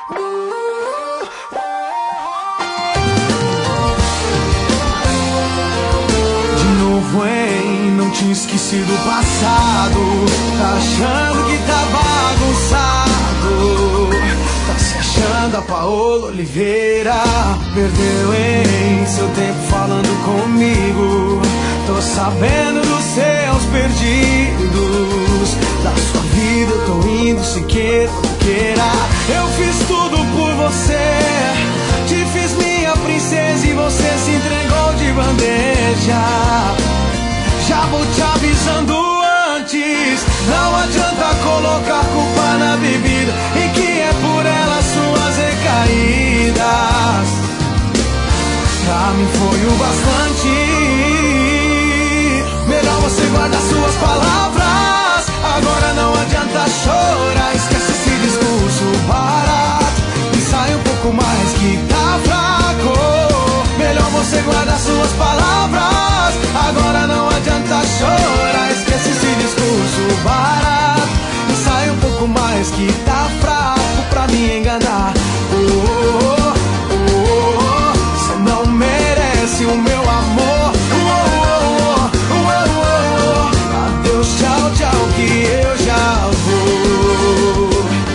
De novo, hein? Não tinha esquecido o passado. Tá achando que tá bagunçado. Tá se achando a Paola Oliveira. Perdeu, hein? Seu tempo falando comigo. Tô sabendo dos seus perdidos. Da sua vida eu tô indo, se queira ou não queira. Eu fiz tudo por você. Te fiz minha princesa e você se entregou de bandeja. Já vou te avisando antes. Não adianta colocar culpa na bebida e que é por ela suas recaídas. Pra mim foi o bastante. Melhor você guardar suas palavras. Agora não adianta chorar. Esquece esse discurso barato e sai um pouco mais que tá fraco. Melhor você guardar suas palavras. Agora não adianta chorar. Esquece esse discurso barato e sai um pouco mais que tá fraco pra me enganar. Você não merece o meu amor. Adeus, tchau, tchau, que eu já vou.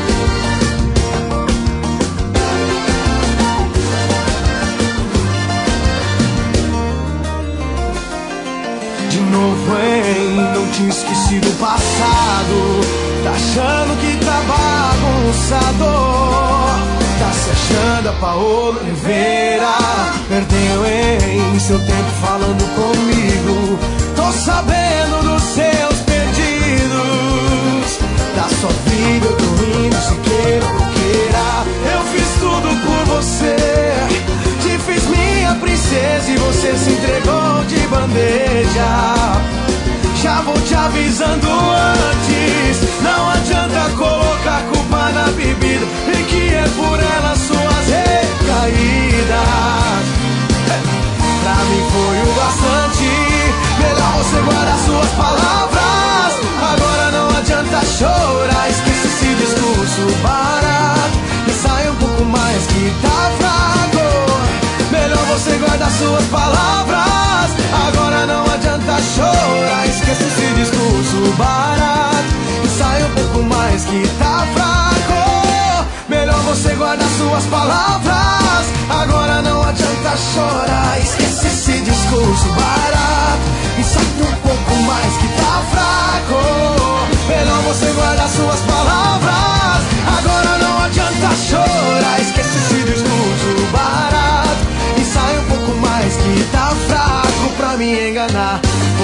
De novo, hein? Não tinha esquecido o passado. Tá achando que tá bagunçado. Tá se achando a Paola Oliveira. Perdeu, hein? Seu tempo falando comigo. Tô sabendo dos seus perdidos. Da sua vida eu tô indo, se queira ou não queira. Eu fiz tudo por você. Te fiz minha princesa e você se entregou de bandeja. Já vou te avisando antes. Não adianta colocar culpa na bebida e que é por ela suas recaídas. Pra mim foi o bastante. Melhor você guardar suas palavras. Agora não adianta chorar. Esquece esse discurso barato e sai um pouco mais que tá fraco. Melhor você guardar suas palavras. Agora não adianta chorar. Esquece esse discurso barato e sai um pouco mais que tá fraco. Melhor você guardar suas palavras. Agora não adianta chorar. Esquece esse discurso barato e sai um pouco mais que tá fraco. Melhor você guardar suas palavras. Agora não adianta chorar. Esquece esse discurso barato e sai um pouco mais que tá fraco pra me enganar.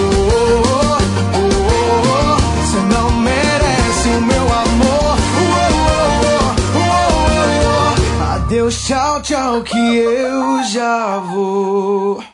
Você não merece o meu amor. Adeus, tchau, tchau, que eu já vou.